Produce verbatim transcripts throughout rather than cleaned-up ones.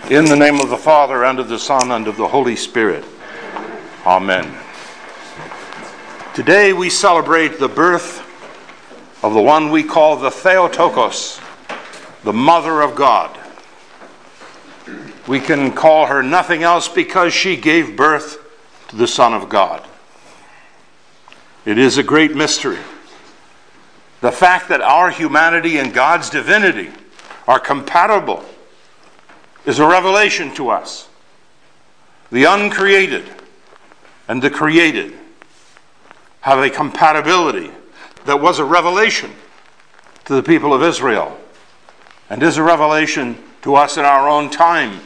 In the name of the Father, and of the Son, and of the Holy Spirit. Amen. Today we celebrate the birth of the one we call the Theotokos, the Mother of God. We can call her nothing else because she gave birth to the Son of God. It is a great mystery. The fact that our humanity and God's divinity are compatible is a revelation to us. The uncreated and the created have a compatibility that was a revelation to the people of Israel and is a revelation to us in our own time,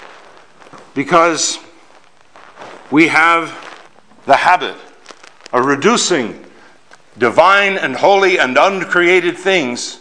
because we have the habit of reducing divine and holy and uncreated things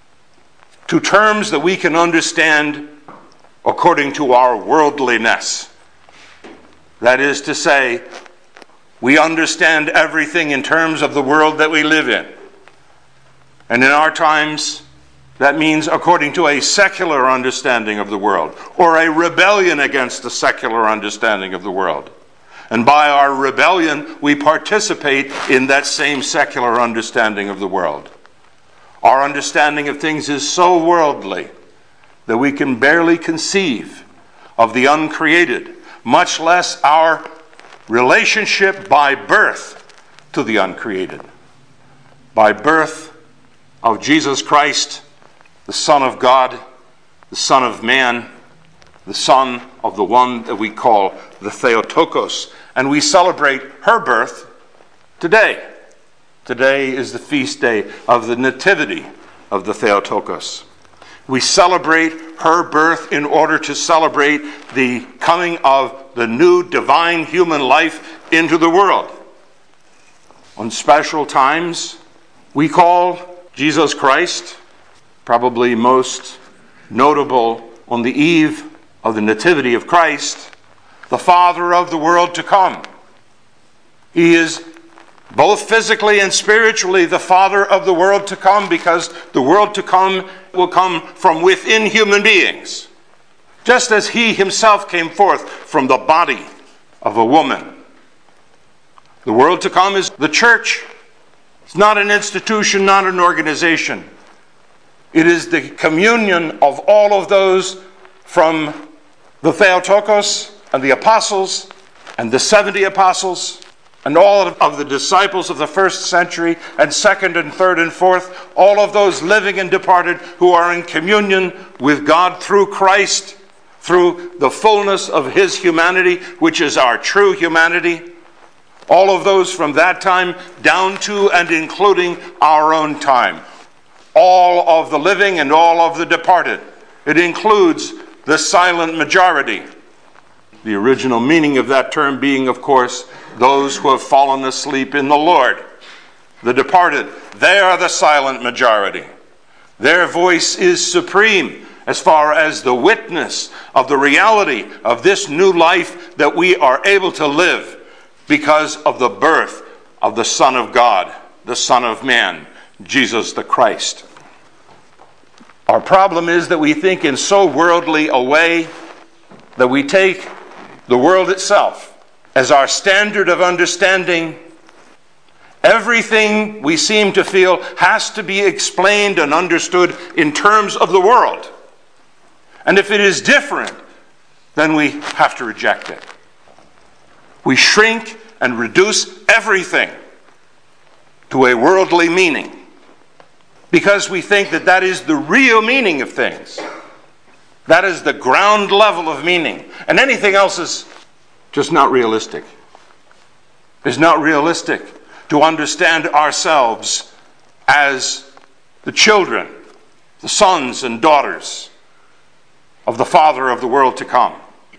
to terms that we can understand according to our worldliness. That is to say, we understand everything in terms of the world that we live in. And in our times, that means according to a secular understanding of the world, or a rebellion against the secular understanding of the world. And by our rebellion, we participate in that same secular understanding of the world. Our understanding of things is so worldly that we can barely conceive of the uncreated, much less our relationship by birth to the uncreated. By birth of Jesus Christ, the Son of God, the Son of Man, the Son of the one that we call the Theotokos. And we celebrate her birth today. Today is the feast day of the Nativity of the Theotokos. We celebrate her birth in order to celebrate the coming of the new divine human life into the world. On special times, we call Jesus Christ, probably most notable on the eve of the Nativity of Christ, the Father of the world to come. He is both physically and spiritually the Father of the world to come, because the world to come will come from within human beings, just as he himself came forth from the body of a woman. The world to come is the church. It's not an institution, not an organization. It is the communion of all of those from the Theotokos and the apostles and the seventy apostles and all of the disciples of the first century and second and third and fourth, all of those living and departed who are in communion with God through Christ, through the fullness of his humanity, which is our true humanity. All of those from that time down to and including our own time. All of the living and all of the departed. It includes the silent majority. The original meaning of that term being, of course, those who have fallen asleep in the Lord. The departed, they are the silent majority. Their voice is supreme as far as the witness of the reality of this new life that we are able to live because of the birth of the Son of God, the Son of Man, Jesus the Christ. Our problem is that we think in so worldly a way that we take the world itself as our standard of understanding. Everything we seem to feel has to be explained and understood in terms of the world. And if it is different, then we have to reject it. We shrink and reduce everything to a worldly meaning because we think that that is the real meaning of things. That is the ground level of meaning. And anything else is just not realistic. It's not realistic to understand ourselves as the children, the sons and daughters of the Father of the world to come.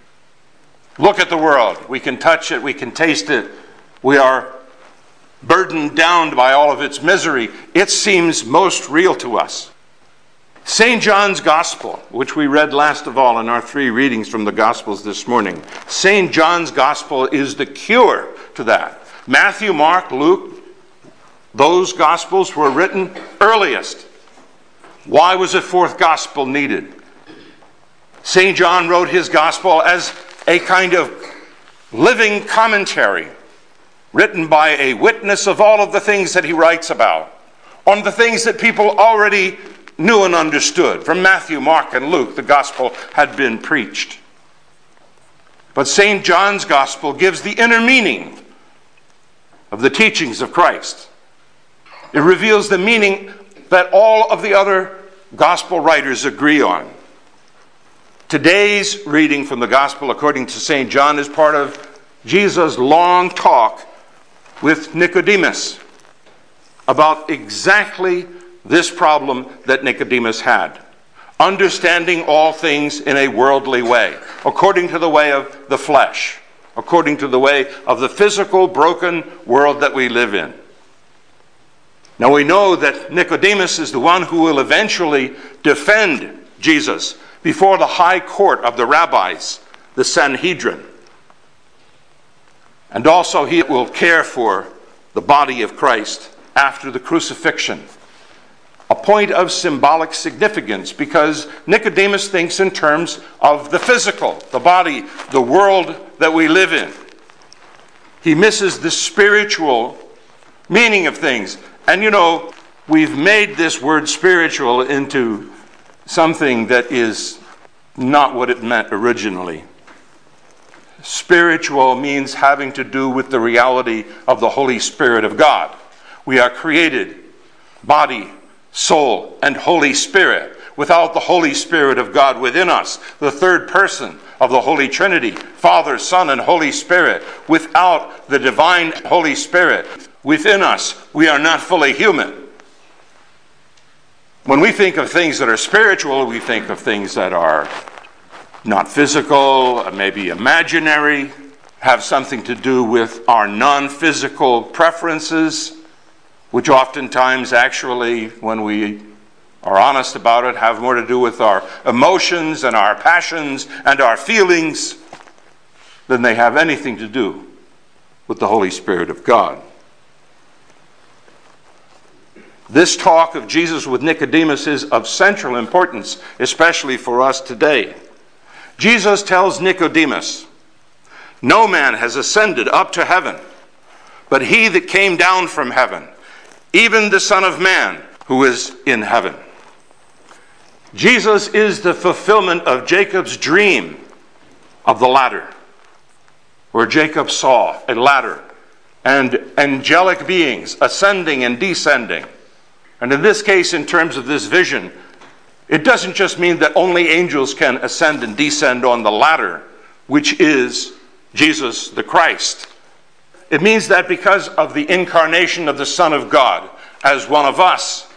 Look at the world. We can touch it. We can taste it. We are burdened down by all of its misery. It seems most real to us. Saint John's Gospel, which we read last of all in our three readings from the Gospels this morning. Saint John's Gospel is the cure to that. Matthew, Mark, Luke, those Gospels were written earliest. Why was a fourth Gospel needed? Saint John wrote his gospel as a kind of living commentary written by a witness of all of the things that he writes about, on the things that people already knew and understood. From Matthew, Mark, and Luke, the gospel had been preached. But Saint John's gospel gives the inner meaning of the teachings of Christ. It reveals the meaning that all of the other gospel writers agree on. Today's reading from the gospel according to Saint John is part of Jesus' long talk with Nicodemus about exactly this problem that Nicodemus had. Understanding all things in a worldly way, according to the way of the flesh, according to the way of the physical, broken world that we live in. Now we know that Nicodemus is the one who will eventually defend Jesus before the high court of the rabbis, the Sanhedrin. And also he will care for the body of Christ after the crucifixion. A point of symbolic significance, because Nicodemus thinks in terms of the physical, the body, the world that we live in. He misses the spiritual meaning of things. And you know, we've made this word spiritual into something that is not what it meant originally. Spiritual means having to do with the reality of the Holy Spirit of God. We are created body, soul, and Holy Spirit. Without the Holy Spirit of God within us, the third person of the Holy Trinity, Father, Son, and Holy Spirit, without the divine Holy Spirit within us, we are not fully human. When we think of things that are spiritual, we think of things that are not physical, maybe imaginary, have something to do with our non-physical preferences, which oftentimes actually, when we are honest about it, have more to do with our emotions and our passions and our feelings than they have anything to do with the Holy Spirit of God. This talk of Jesus with Nicodemus is of central importance, especially for us today. Jesus tells Nicodemus, "No man has ascended up to heaven, but he that came down from heaven, even the Son of Man who is in heaven." Jesus is the fulfillment of Jacob's dream of the ladder, where Jacob saw a ladder and angelic beings ascending and descending. And in this case, in terms of this vision, it doesn't just mean that only angels can ascend and descend on the ladder, which is Jesus the Christ. It means that because of the incarnation of the Son of God as one of us,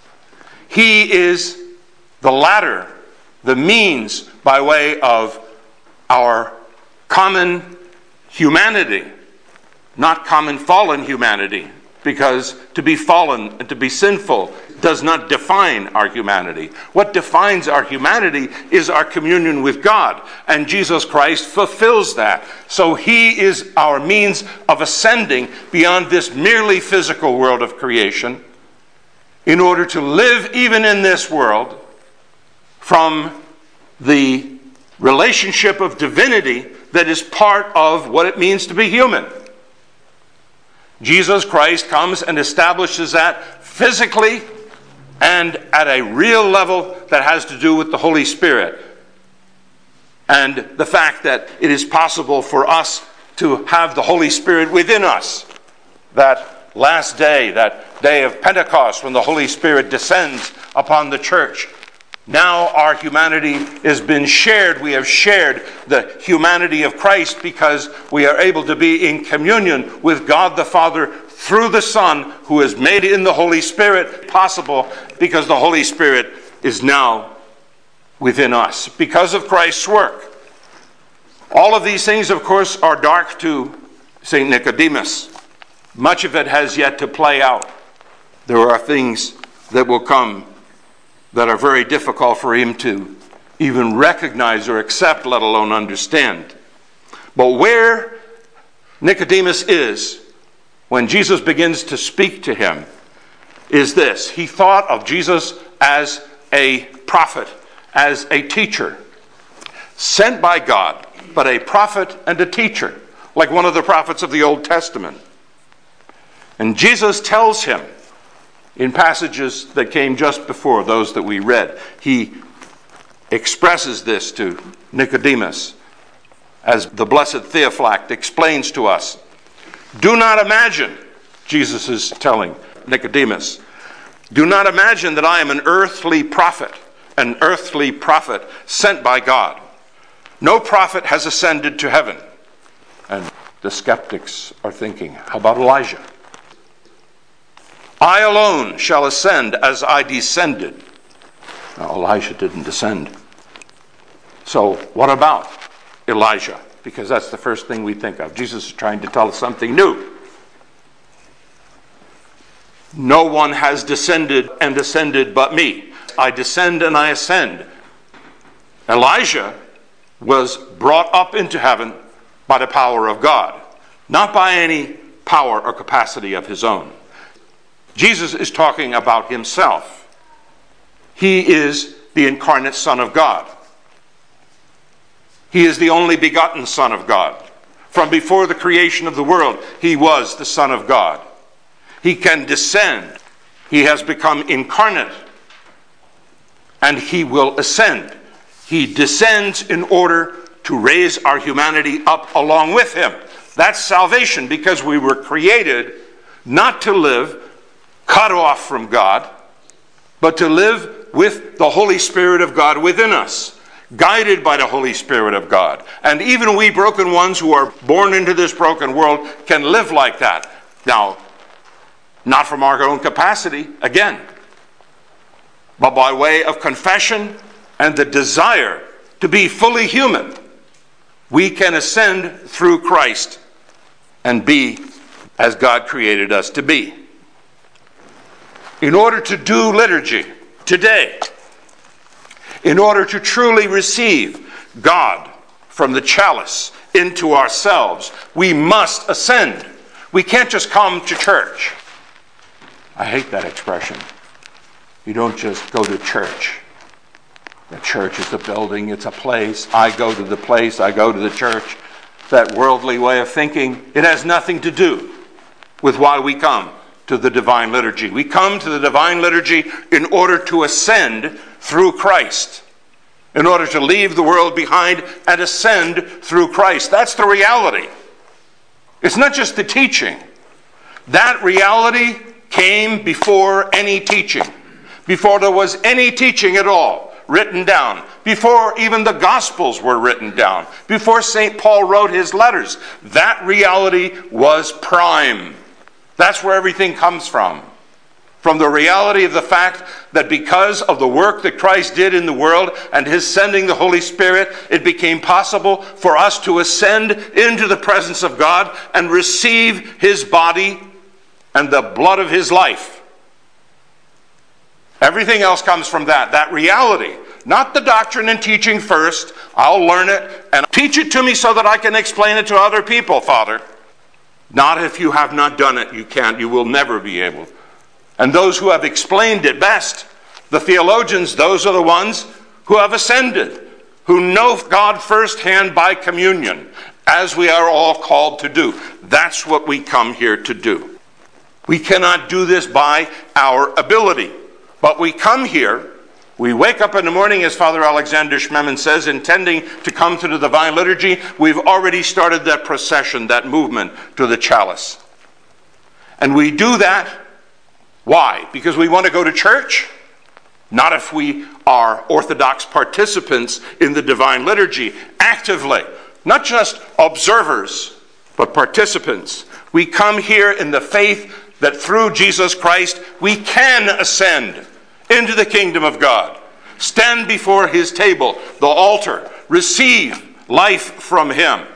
he is the ladder, the means by way of our common humanity, not common fallen humanity, because to be fallen and to be sinful does not define our humanity. What defines our humanity is our communion with God, and Jesus Christ fulfills that. So he is our means of ascending beyond this merely physical world of creation in order to live even in this world from the relationship of divinity that is part of what it means to be human. Jesus Christ comes and establishes that physically and at a real level that has to do with the Holy Spirit. And the fact that it is possible for us to have the Holy Spirit within us. That last day, that day of Pentecost, when the Holy Spirit descends upon the church. Now our humanity has been shared. We have shared the humanity of Christ because we are able to be in communion with God the Father through the Son, who is made in the Holy Spirit possible because the Holy Spirit is now within us because of Christ's work. All of these things, of course, are dark to Saint Nicodemus. Much of it has yet to play out. There are things that will come that are very difficult for him to even recognize or accept, let alone understand. But where Nicodemus is when Jesus begins to speak to him is this. He thought of Jesus as a prophet, as a teacher. sent by God, but a prophet and a teacher, like one of the prophets of the Old Testament. And Jesus tells him in passages that came just before those that we read, he expresses this to Nicodemus, as the blessed Theophylact explains to us. Do not imagine, Jesus is telling Nicodemus, do not imagine that I am an earthly prophet, an earthly prophet sent by God. No prophet has ascended to heaven. And the skeptics are thinking, how about Elijah? I alone shall ascend as I descended. Now, Elijah didn't descend. So what about Elijah? Because that's the first thing we think of. Jesus is trying to tell us something new. No one has descended and ascended but me. I descend and I ascend. Elijah was brought up into heaven by the power of God, not by any power or capacity of his own. Jesus is talking about himself. He is the incarnate Son of God. He is the only begotten Son of God. From before the creation of the world, he was the Son of God. He can descend. He has become incarnate. And he will ascend. He descends in order to raise our humanity up along with him. That's salvation, because we were created not to live cut off from God, but to live with the Holy Spirit of God within us, guided by the Holy Spirit of God. And even we broken ones who are born into this broken world can live like that. Now, not from our own capacity, again, but by way of confession and the desire to be fully human, we can ascend through Christ and be as God created us to be. In order to do liturgy today, in order to truly receive God from the chalice into ourselves, we must ascend. We can't just come to church. I hate that expression. You don't just go to church. The church is a building, it's a place. I go to the place, I go to the church. That worldly way of thinking, it has nothing to do with why we come to the divine liturgy. We come to the divine liturgy in order to ascend through Christ, in order to leave the world behind and ascend through Christ. That's the reality. It's not just the teaching. That reality came before any teaching, before there was any teaching at all written down, before even the Gospels were written down, before Saint Paul wrote his letters. That reality was prime. That's where everything comes from. From the reality of the fact that because of the work that Christ did in the world and his sending the Holy Spirit, it became possible for us to ascend into the presence of God and receive his body and the blood of his life. Everything else comes from that, that reality. Not the doctrine and teaching first. I'll learn it and teach it to me so that I can explain it to other people, Father. Not if you have not done it. You can't. You will never be able. And those who have explained it best, the theologians, those are the ones who have ascended, who know God firsthand by communion, as we are all called to do. That's what we come here to do. We cannot do this by our ability. But we come here, we wake up in the morning, as Father Alexander Schmemann says, intending to come to the divine liturgy. We've already started that procession, that movement to the chalice. And we do that. Why? Because we want to go to church? Not if we are Orthodox participants in the divine liturgy, actively. Not just observers, but participants. We come here in the faith that through Jesus Christ we can ascend into the kingdom of God, stand before his table, the altar, receive life from him.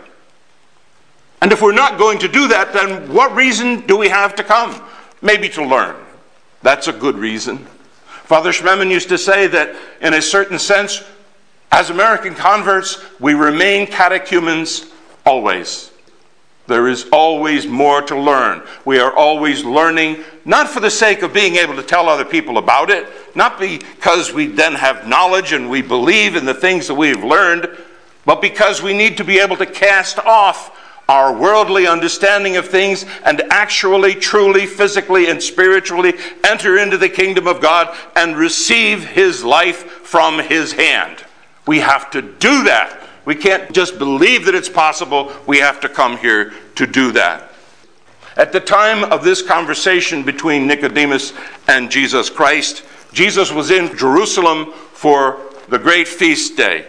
And if we're not going to do that, then what reason do we have to come? Maybe to learn. That's a good reason. Father Schmemann used to say that in a certain sense, as American converts, we remain catechumens always. There is always more to learn. We are always learning, not for the sake of being able to tell other people about it, not because we then have knowledge and we believe in the things that we have learned, but because we need to be able to cast off our worldly understanding of things and actually, truly, physically, and spiritually enter into the kingdom of God and receive his life from his hand. We have to do that. We can't just believe that it's possible. We have to come here to do that. At the time of this conversation between Nicodemus and Jesus Christ, Jesus was in Jerusalem for the great feast day.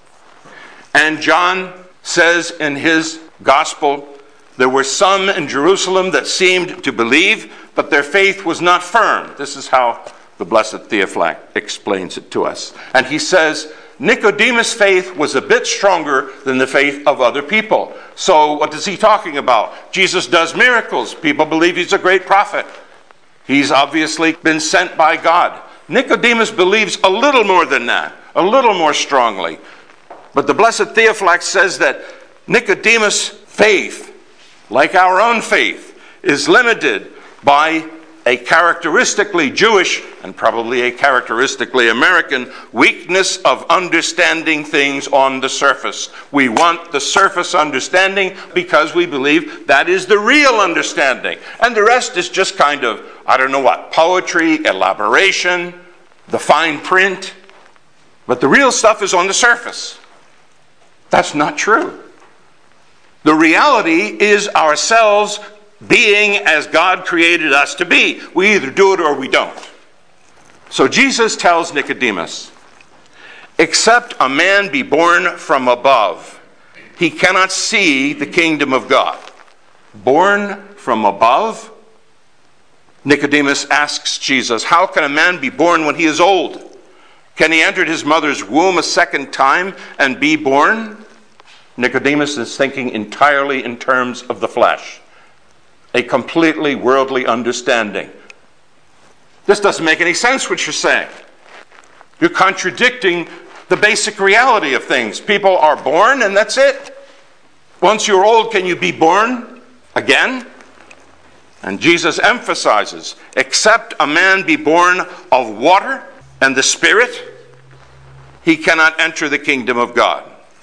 And John says in his gospel, there were some in Jerusalem that seemed to believe, but their faith was not firm. This is how the Blessed Theophylact explains it to us. And he says, Nicodemus' faith was a bit stronger than the faith of other people. So what is he talking about? Jesus does miracles. People believe he's a great prophet. He's obviously been sent by God. Nicodemus believes a little more than that, a little more strongly. But the Blessed Theophylact says that Nicodemus' faith, like our own faith, is limited by a characteristically Jewish and probably a characteristically American weakness of understanding things on the surface. We want the surface understanding because we believe that is the real understanding. And the rest is just kind of, I don't know what, poetry, elaboration, the fine print. But the real stuff is on the surface. That's not true. The reality is ourselves being as God created us to be. We either do it or we don't. So Jesus tells Nicodemus, except a man be born from above, he cannot see the kingdom of God. Born from above? Nicodemus asks Jesus, how can a man be born when he is old? Can he enter his mother's womb a second time and be born? Nicodemus is thinking entirely in terms of the flesh. A completely worldly understanding. This doesn't make any sense what you're saying. You're contradicting the basic reality of things. People are born and that's it. Once you're old, can you be born again? And Jesus emphasizes, except a man be born of water and the Spirit, he cannot enter the kingdom of God.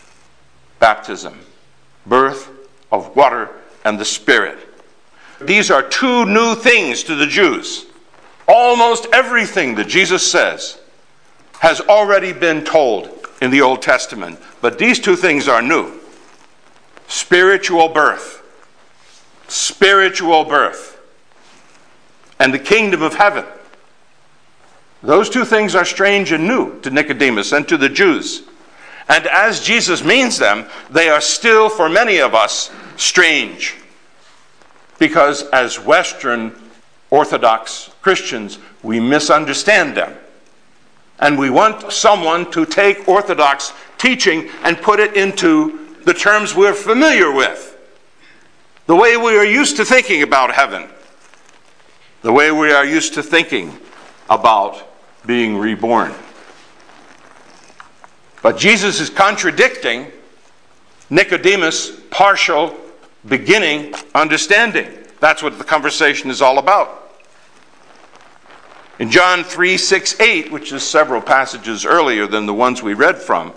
Baptism, birth of water and the Spirit. These are two new things to the Jews. Almost everything that Jesus says has already been told in the Old Testament. But these two things are new. Spiritual birth. Spiritual birth. And the kingdom of heaven. Those two things are strange and new to Nicodemus and to the Jews. And as Jesus means them, they are still, for many of us, strange. Because as Western Orthodox Christians, we misunderstand them. And we want someone to take Orthodox teaching and put it into the terms we're familiar with. The way we are used to thinking about heaven. The way we are used to thinking about being reborn. But Jesus is contradicting Nicodemus' partial beginning understanding. That's what the conversation is all about. In John three, six, eight, which is several passages earlier than the ones we read from,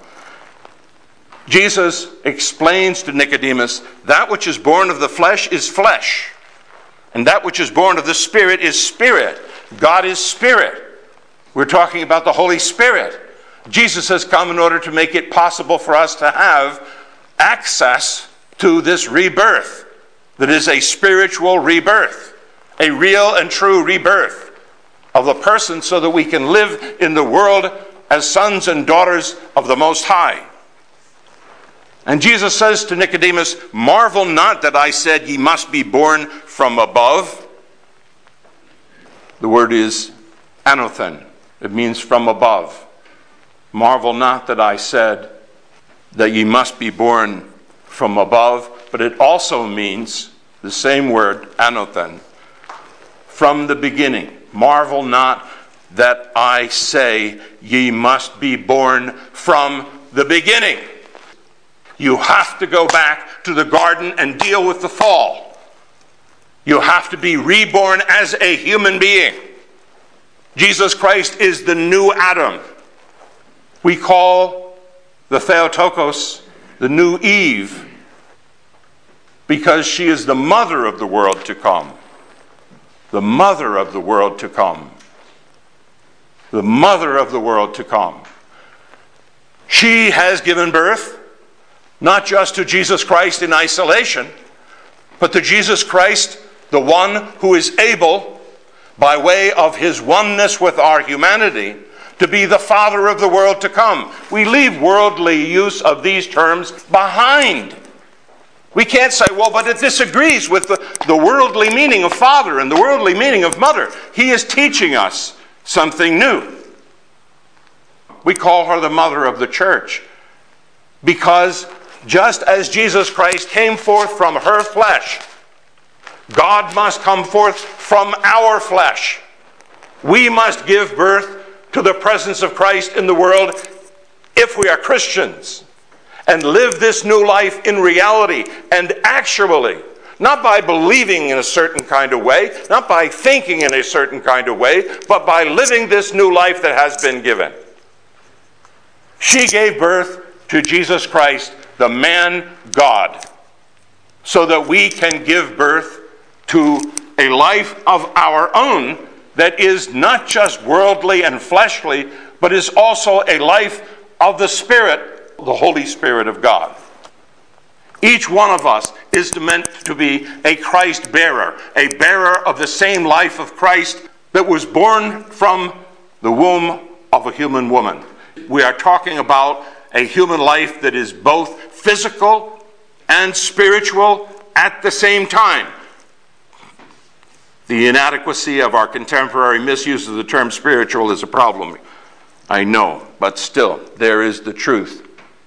Jesus explains to Nicodemus, that which is born of the flesh is flesh, and that which is born of the Spirit is spirit. God is spirit. We're talking about the Holy Spirit. Jesus has come in order to make it possible for us to have access to this rebirth that is a spiritual rebirth, a real and true rebirth of the person so that we can live in the world as sons and daughters of the Most High. And Jesus says to Nicodemus, marvel not that I said ye must be born from above. The word is anothen. It means from above. Marvel not that I said that ye must be born from above, but it also means the same word, anothen, from the beginning. Marvel not that I say ye must be born from the beginning. You have to go back to the garden and deal with the fall. You have to be reborn as a human being. Jesus Christ is the new Adam. We call the Theotokos the new Eve, because she is the mother of the world to come. The mother of the world to come. The mother of the world to come. She has given birth not just to Jesus Christ in isolation, but to Jesus Christ, the one who is able, by way of his oneness with our humanity, to be the Father of the world to come. We leave worldly use of these terms behind. We can't say, well, but it disagrees with the, the worldly meaning of father and the worldly meaning of mother. He is teaching us something new. We call her the mother of the church because just as Jesus Christ came forth from her flesh, God must come forth from our flesh. We must give birth to the presence of Christ in the world if we are Christians, and live this new life in reality and actually, not by believing in a certain kind of way, not by thinking in a certain kind of way, but by living this new life that has been given. She gave birth to Jesus Christ, the man God, so that we can give birth to a life of our own that is not just worldly and fleshly, but is also a life of the Spirit, the Holy Spirit of God. Each one of us is meant to be a Christ bearer, a bearer of the same life of Christ that was born from the womb of a human woman. We are talking about a human life that is both physical and spiritual at the same time. The inadequacy of our contemporary misuse of the term spiritual is a problem, I know, but still, there is the truth.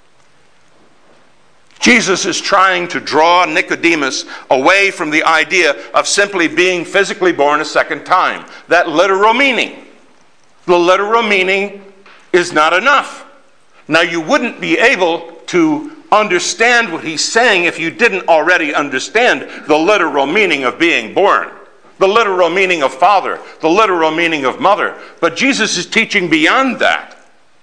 Jesus is trying to draw Nicodemus away from the idea of simply being physically born a second time. That literal meaning. The literal meaning is not enough. Now, you wouldn't be able to understand what he's saying if you didn't already understand the literal meaning of being born, the literal meaning of father, the literal meaning of mother. But Jesus is teaching beyond that.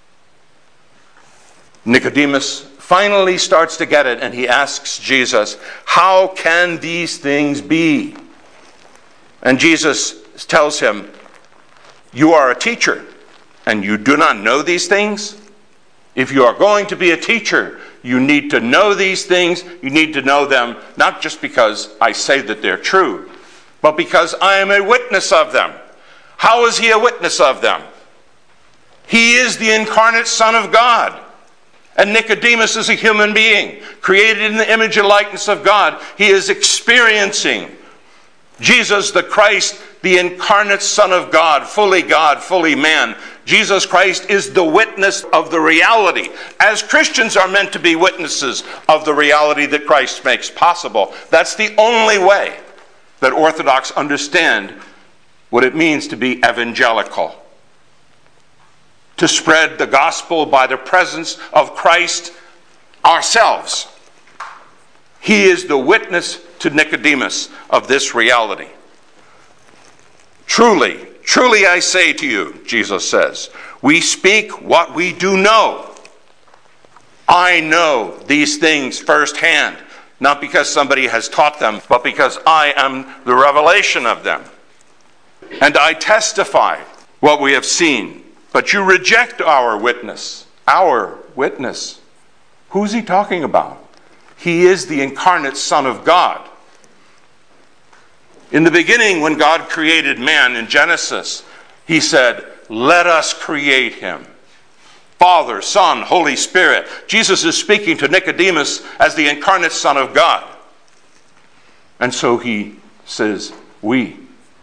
Nicodemus finally starts to get it, and he asks Jesus, how can these things be? And Jesus tells him, you are a teacher, and you do not know these things? If you are going to be a teacher, you need to know these things. You need to know them not just because I say that they're true, but because I am a witness of them. How is he a witness of them? He is the incarnate Son of God. And Nicodemus is a human being, created in the image and likeness of God. He is experiencing Jesus the Christ, the incarnate Son of God, fully God, fully man. Jesus Christ is the witness of the reality. As Christians are meant to be witnesses of the reality that Christ makes possible. That's the only way that Orthodox understand what it means to be evangelical. To spread the gospel by the presence of Christ ourselves. He is the witness to Nicodemus of this reality. Truly, truly I say to you, Jesus says, we speak what we do know. I know these things firsthand, not because somebody has taught them, but because I am the revelation of them. And I testify what we have seen. But you reject our witness. Our witness. Who's he talking about? He is the incarnate Son of God. In the beginning, when God created man in Genesis, he said, let us create him. Father, Son, Holy Spirit. Jesus is speaking to Nicodemus as the incarnate Son of God. And so he says, we.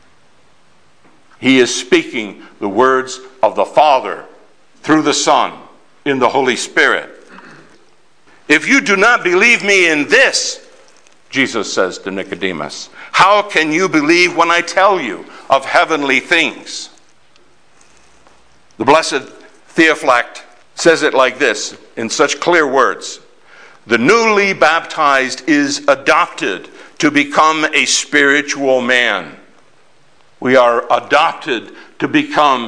He is speaking the words of the Father through the Son in the Holy Spirit. If you do not believe me in this, Jesus says to Nicodemus, how can you believe when I tell you of heavenly things? The blessed Theophylact says it like this, in such clear words. The newly baptized is adopted to become a spiritual man. We are adopted to become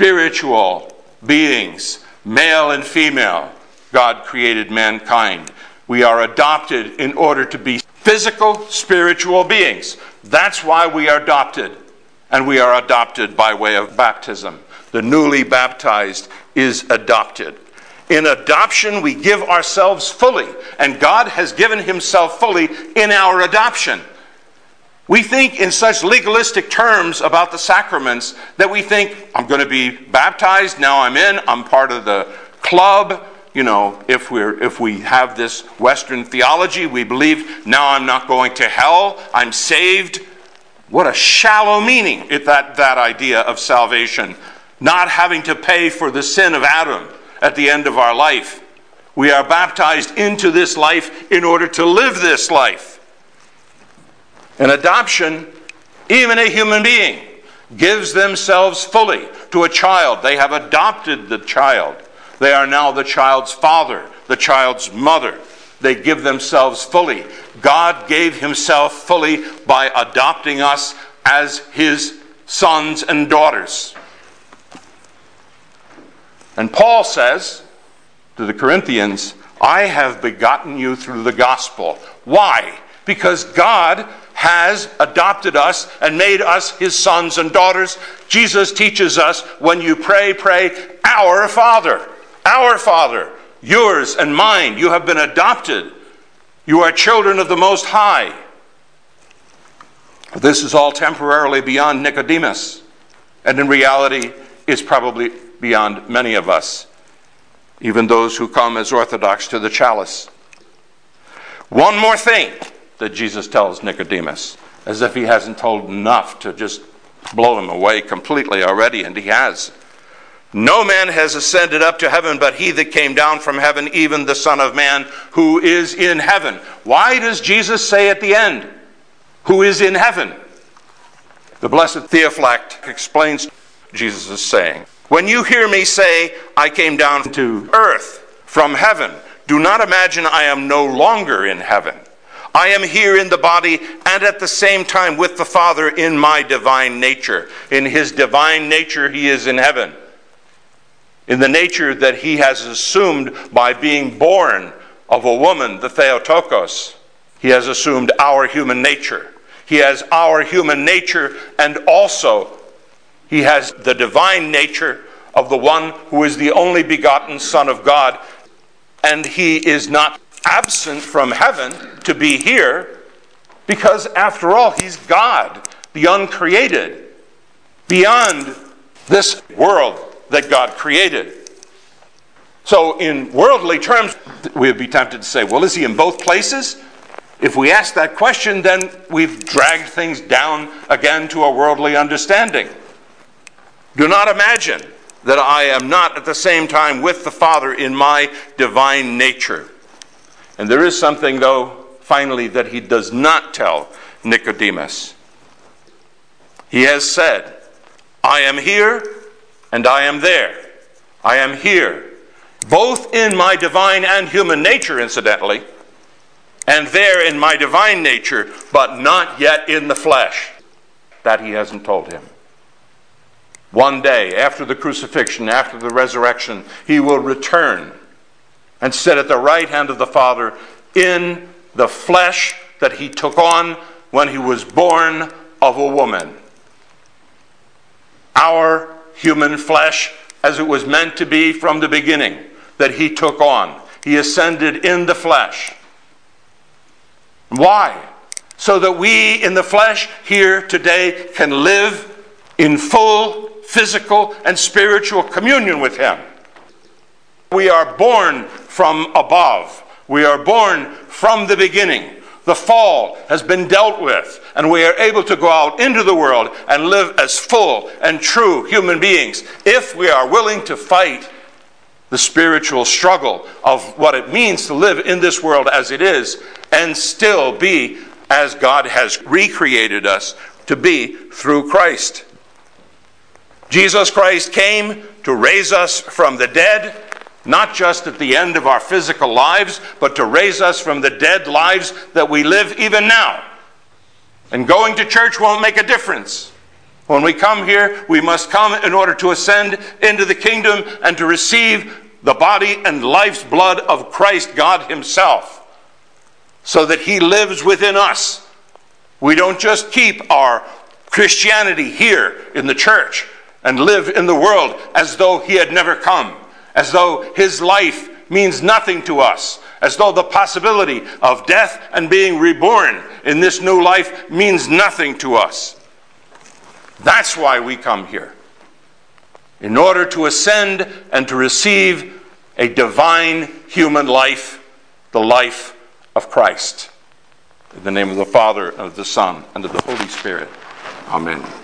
spiritual beings, male and female. God created mankind We are adopted in order to be physical, spiritual beings. That's why we are adopted. And we are adopted by way of baptism. The newly baptized is adopted. In adoption, we give ourselves fully. And God has given himself fully in our adoption. We think in such legalistic terms about the sacraments that we think, I'm going to be baptized, now I'm in, I'm part of the club. You know, if we're if we have this Western theology, we believe, now I'm not going to hell, I'm saved. What a shallow meaning, if that, that idea of salvation. Not having to pay for the sin of Adam at the end of our life. We are baptized into this life in order to live this life. In adoption, even a human being gives themselves fully to a child. They have adopted the child. They are now the child's father, the child's mother. They give themselves fully. God gave himself fully by adopting us as his sons and daughters. And Paul says to the Corinthians, I have begotten you through the gospel. Why? Because God has adopted us and made us his sons and daughters. Jesus teaches us, when you pray, pray, our Father. Our Father, yours and mine. You have been adopted. You are children of the Most High. This is all temporarily beyond Nicodemus. And in reality, it's probably beyond many of us, even those who come as Orthodox to the chalice. One more thing that Jesus tells Nicodemus, as if he hasn't told enough to just blow him away completely already, and he has. No man has ascended up to heaven but he that came down from heaven, even the Son of Man who is in heaven. Why does Jesus say at the end, who is in heaven? The Blessed Theophylact explains Jesus' saying. When you hear me say, I came down to earth from heaven, do not imagine I am no longer in heaven. I am here in the body and at the same time with the Father in my divine nature. In his divine nature he is in heaven. In the nature that he has assumed by being born of a woman, the Theotokos, he has assumed our human nature. He has our human nature, and also he has the divine nature of the one who is the only begotten Son of God. And he is not absent from heaven to be here, because after all, he's God, the uncreated, beyond this world that God created. So in worldly terms, we would be tempted to say, well, is he in both places? If we ask that question, then we've dragged things down again to a worldly understanding. Do not imagine that I am not at the same time with the Father in my divine nature. And there is something, though, finally, that he does not tell Nicodemus. He has said, I am here and I am there. I am here, both in my divine and human nature, incidentally, and there in my divine nature, but not yet in the flesh. That he hasn't told him. One day, after the crucifixion, after the resurrection, he will return and sit at the right hand of the Father in the flesh that he took on when he was born of a woman. Our human flesh, as it was meant to be from the beginning, that he took on. He ascended in the flesh. Why? So that we in the flesh here today can live in full physical and spiritual communion with him. We are born from above. We are born from the beginning. The fall has been dealt with, and we are able to go out into the world and live as full and true human beings if we are willing to fight the spiritual struggle of what it means to live in this world as it is and still be as God has recreated us to be through Christ. Jesus Christ came to raise us from the dead, not just at the end of our physical lives, but to raise us from the dead lives that we live even now. And going to church won't make a difference. When we come here, we must come in order to ascend into the kingdom and to receive the body and life's blood of Christ God himself. so that he lives within us. We don't just keep our Christianity here in the church and live in the world as though he had never come, as though his life means nothing to us, as though the possibility of death and being reborn in this new life means nothing to us. That's why we come here, in order to ascend and to receive a divine human life, the life of Christ. In the name of the Father, and of the Son, and of the Holy Spirit. Amen.